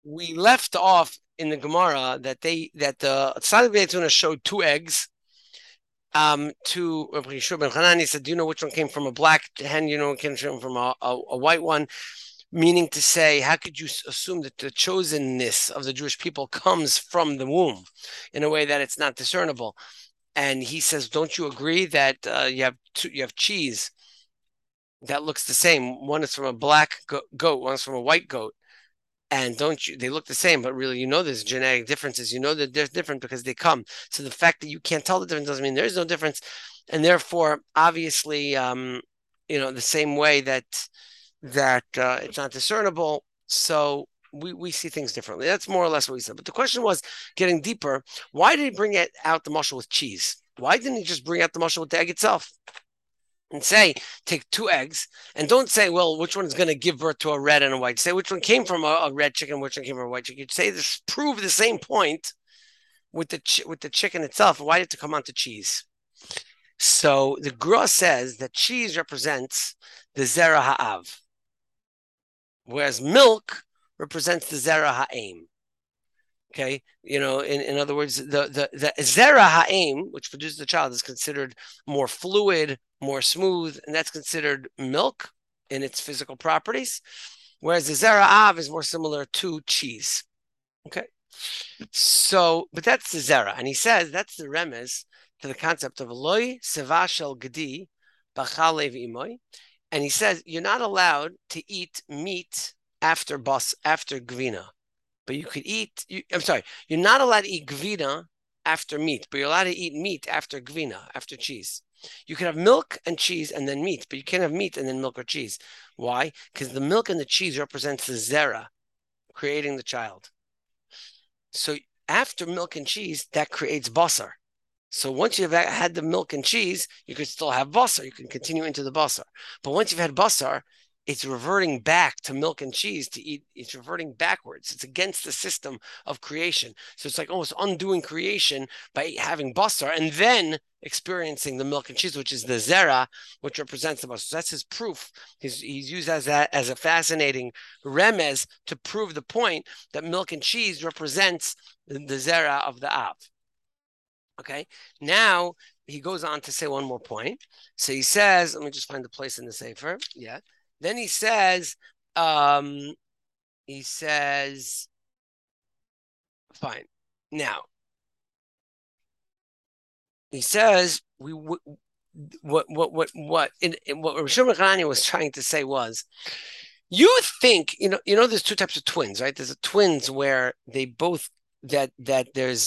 we left off in the Gemara that the Tzaddik B'Tuna showed two eggs. To Rabbi Yeshua ben Hanan, he said, "Do you know which one came from a black hen? You know, which came from a white one." Meaning to say, how could you assume that the chosenness of the Jewish people comes from the womb in a way that it's not discernible? And he says, "Don't you agree that you have cheese that looks the same? One is from a black goat, one's from a white goat." And don't you, they look the same, but really, there's genetic differences. You know that they're different because they come. So the fact that you can't tell the difference doesn't mean there's no difference. And therefore, obviously, the same way that it's not discernible. So we see things differently. That's more or less what we said. But the question was, getting deeper, why did he bring it out the mushal with cheese? Why didn't he just bring out the mushal with the egg itself? And say, take two eggs, and don't say, well, which one's going to give birth to a red and a white. Say which one came from a red chicken, which one came from a white chicken. You'd say this, prove the same point with the chicken itself. Why did it come onto cheese? So the Gra says that cheese represents the Zera Ha'av, whereas milk represents the Zera Ha'aim. Okay, in other words, the Zera Ha'aim, which produces the child, is considered more fluid, more smooth, and that's considered milk in its physical properties, whereas the Zera Av is more similar to cheese. Okay, so, but that's the Zera, and he says that's the remez to the concept of Eloi Seva Shel Gedi Bachalev Imoy, and he says you're not allowed to eat meat after gvina. But you could eat, you're not allowed to eat gvina after meat, but you're allowed to eat meat after gvina, after cheese. You can have milk and cheese and then meat, but you can't have meat and then milk or cheese. Why? Because the milk and the cheese represents the zera, creating the child. So after milk and cheese, that creates basar. So once you've had the milk and cheese, you can still have basar. You can continue into the basar. But once you've had basar, it's reverting back to milk and cheese to eat. It's reverting backwards. It's against the system of creation. So it's like almost undoing creation by having basar and then experiencing the milk and cheese, which is the zera, which represents the basar. So that's his proof. He's used as a fascinating remez to prove the point that milk and cheese represents the zera of the av. Okay, now he goes on to say one more point. So he says, let me just find the place in the Sefer. Yeah. Then he says, fine. Now, he says, what Rishon Hanani was trying to say was, you think, there's two types of twins, right? There's a twins where they both, that there's,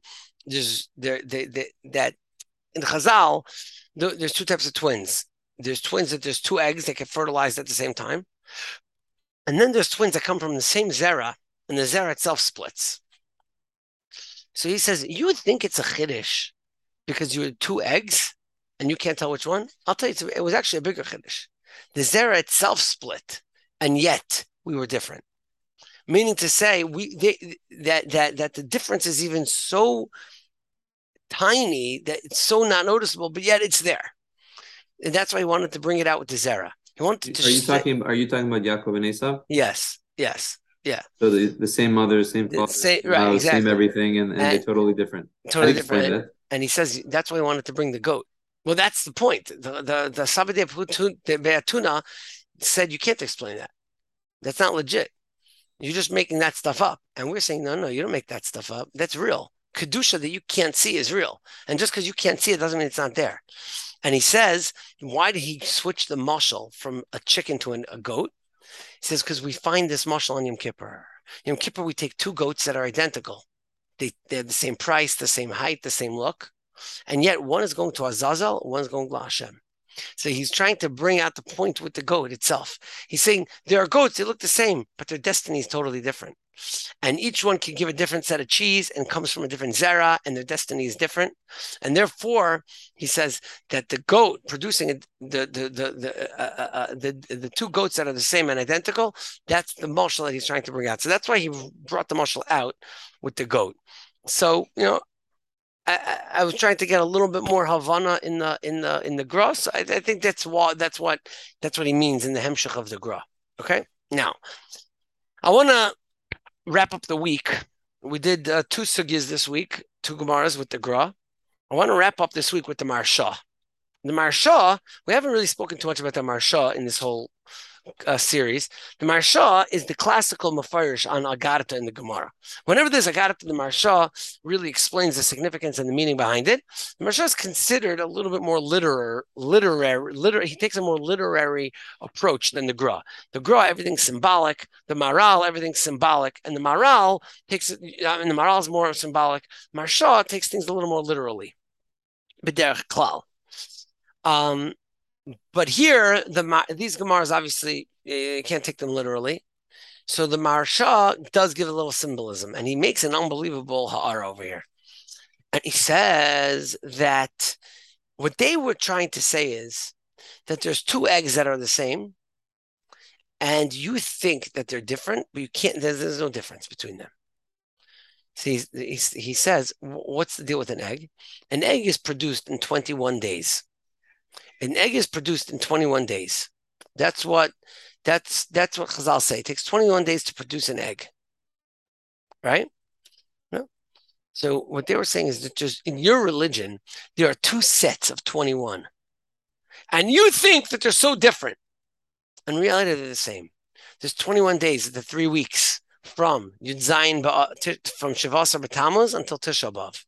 that in Chazal, there's two types of twins. There's twins that there's two eggs that get fertilized at the same time. And then there's twins that come from the same zera, and the zera itself splits. So he says, you think it's a chiddush because you had two eggs and you can't tell which one? I'll tell you, it was actually a bigger chiddush. The zera itself split, and yet we were different. Meaning to say, that the difference is even so tiny that it's so not noticeable, but yet it's there. And that's why he wanted to bring it out with the zera. He wanted to. Are you talking about Yaakov and Esav? Yes. Yeah. So the same mother, same father, Same, same right, house, same exactly. everything, and they're And totally different. How do totally you explain different. that? And he says that's why he wanted to bring the goat. Well, that's the point. The Sabbath Be'atuna said you can't explain that. That's not legit. You're just making that stuff up. And we're saying, no, you don't make that stuff up. That's real. Kedusha that you can't see is real. And just because you can't see it doesn't mean it's not there. And he says, why did he switch the mashal from a chicken to a goat? He says, because we find this mashal on Yom Kippur. Yom Kippur, we take two goats that are identical. They have the same price, the same height, the same look. And yet one is going to Azazel, one is going to Hashem. So he's trying to bring out the point with the goat itself. He's saying there are goats, they look the same, but their destiny is totally different. And each one can give a different set of cheese and comes from a different zera, and their destiny is different. And therefore, he says that the goat producing the two goats that are the same and identical, that's the mashal that he's trying to bring out. So that's why he brought the mashal out with the goat. So I was trying to get a little bit more Havana in the Gra. So I think that's what he means in the Hemshech of the Gra. Okay, now I want to wrap up the week. We did 2 sugyas this week, 2 gemaras with the Gra. I want to wrap up this week with the Maharsha. The Maharsha, we haven't really spoken too much about the Maharsha in this whole series. The Maharsha is the classical mafarish on Agartha in the Gemara. Whenever there's Agartha, the Maharsha really explains the significance and the meaning behind it. The Maharsha is considered a little bit more literary. He takes a more literary approach than the Gra. The Gra, everything's symbolic. The Maharal, everything's symbolic. And the Maharal is more symbolic. Maharsha takes things a little more literally. B'derech klal. But here, these Gemaras obviously you can't take them literally. So the Maharsha does give a little symbolism, and he makes an unbelievable ha'ara over here. And he says that what they were trying to say is that there's 2 eggs that are the same, and you think that they're different, but you can't. There's no difference between them. So he says, what's the deal with an egg? An egg is produced in 21 days. An egg is produced in 21 days. That's what Chazal say. It takes 21 days to produce an egg. Right? No? So what they were saying is that just in your religion, there are 2 sets of 21. And you think that they're so different. In reality, they're the same. There's 21 days, the 3 weeks from Yud Zayin from Shavasar B'Tammuz until Tisha B'Av.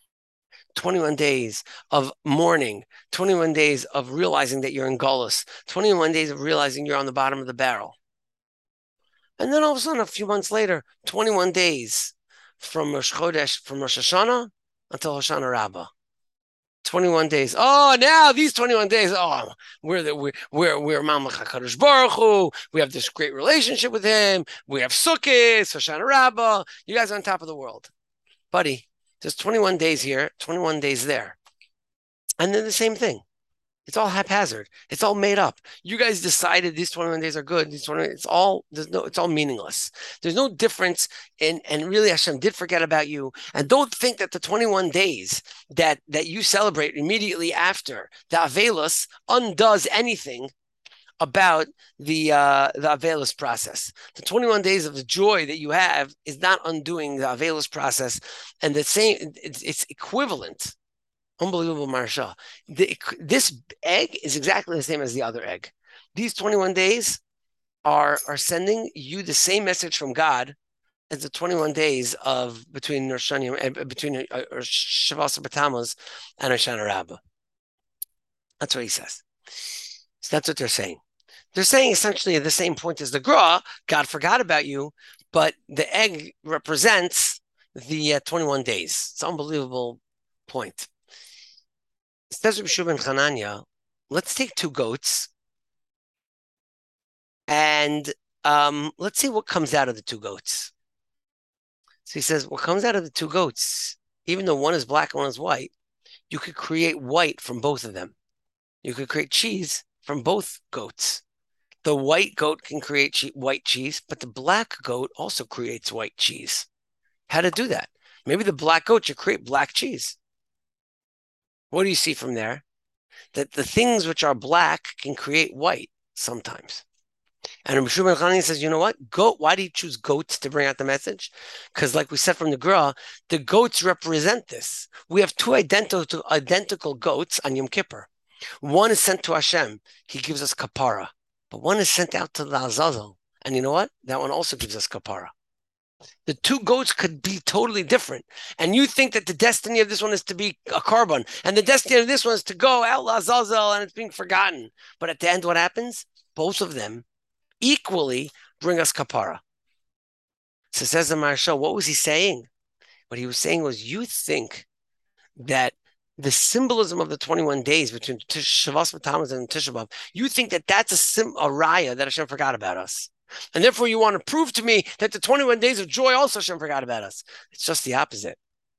21 days of mourning, 21 days of realizing that you're in Golus, 21 days of realizing you're on the bottom of the barrel. And then all of a sudden, a few months later, 21 days from Rosh Chodesh, from Rosh Hashanah until Hoshana Rabbah. 21 days. Oh, now these 21 days. Oh, we're Mamlech HaKadosh Baruch Hu. We have this great relationship with him. We have Sukkot, Hoshana Rabbah. You guys are on top of the world, buddy. There's 21 days here, 21 days there. And then the same thing. It's all haphazard. It's all made up. You guys decided these 21 days are good. These 21, it's all meaningless. There's no difference and really Hashem did forget about you. And don't think that the 21 days that you celebrate immediately after the Avelos undoes anything about the Avelos process. The 21 days of the joy that you have is not undoing the Avelos process, and the same. It's equivalent. Unbelievable Maharsha. This egg is exactly the same as the other egg. These 21 days are sending you the same message from God as the 21 days of between Rosh Hashanah and between Shavasar B'Tammuz and Hoshana Rabbah. That's what he says. So that's what they're saying. They're saying essentially the same point as the Gra. God forgot about you, but the egg represents the 21 days. It's an unbelievable point. It says Rabbi Shua ben Chananya, let's take 2 goats and let's see what comes out of the 2 goats. So he says, what comes out of the 2 goats, even though one is black and one is white, you could create white from both of them. You could create cheese from both goats. The white goat can create white cheese, but the black goat also creates white cheese. How to do that? Maybe the black goat should create black cheese. What do you see from there? That the things which are black can create white sometimes. And Rabbi Shua ben Chananya says, you know what? Goat. Why do you choose goats to bring out the message? Because like we said from the Gra, the goats represent this. We have 2 identical goats on Yom Kippur. One is sent to Hashem. He gives us kapara. But one is sent out to the Azazel. And you know what? That one also gives us kapara. The 2 goats could be totally different. And you think that the destiny of this one is to be a carbon. And the destiny of this one is to go out Azazel and it's being forgotten. But at the end, what happens? Both of them equally bring us kapara. So says the Maharsha, what was he saying? What he was saying was, you think that the symbolism of the 21 days between Shavasar B'Tammuz and Tisha B'Av, you think that that's a raya that Hashem forgot about us. And therefore you want to prove to me that the 21 days of joy also Hashem forgot about us. It's just the opposite.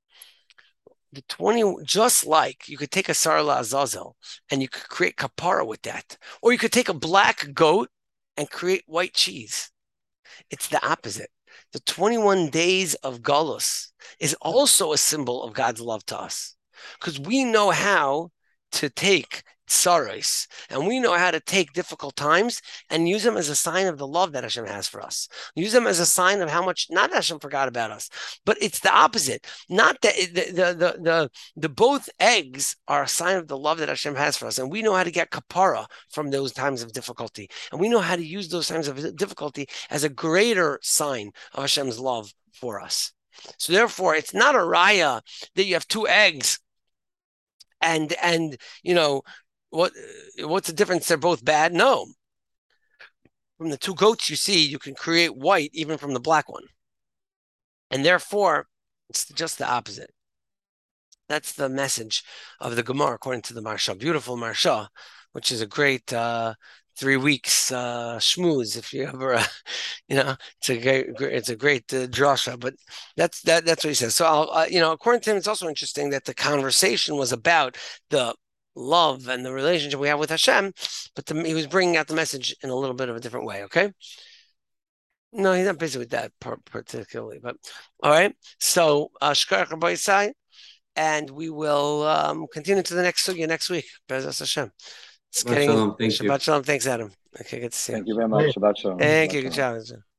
Just like you could take a Sarla Azazel and you could create kapara with that. Or you could take a black goat and create white cheese. It's the opposite. The 21 days of Galus is also a symbol of God's love to us. Because we know how to take tsaros, and we know how to take difficult times and use them as a sign of the love that Hashem has for us. Use them as a sign of how much not Hashem forgot about us, but it's the opposite. Not that the both eggs are a sign of the love that Hashem has for us, and we know how to get kapara from those times of difficulty, and we know how to use those times of difficulty as a greater sign of Hashem's love for us. So therefore, it's not a raya that you have two eggs, and what's the difference? They're both bad. No, from the two goats you see, you can create white even from the black one, and therefore, it's just the opposite. That's the message of the Gemara according to the Marsha. Beautiful Marsha, which is a great 3 weeks schmooze if you ever it's a great drasha, but that's what he says. So I'll according to him, it's also interesting that the conversation was about the love and the relationship we have with Hashem, but he was bringing out the message in a little bit of a different way. Okay. No, he's not busy with that particularly, but all right. So shkarach Rabbi, and we will continue to the next sugya next week. Bezras Hashem. Shabbat shalom. Thank you. Shabbat shalom. Thanks, Adam. Okay, good to see you. Thank you very much. Shabbat shalom. Thank Shabbat you. Good shalom. job.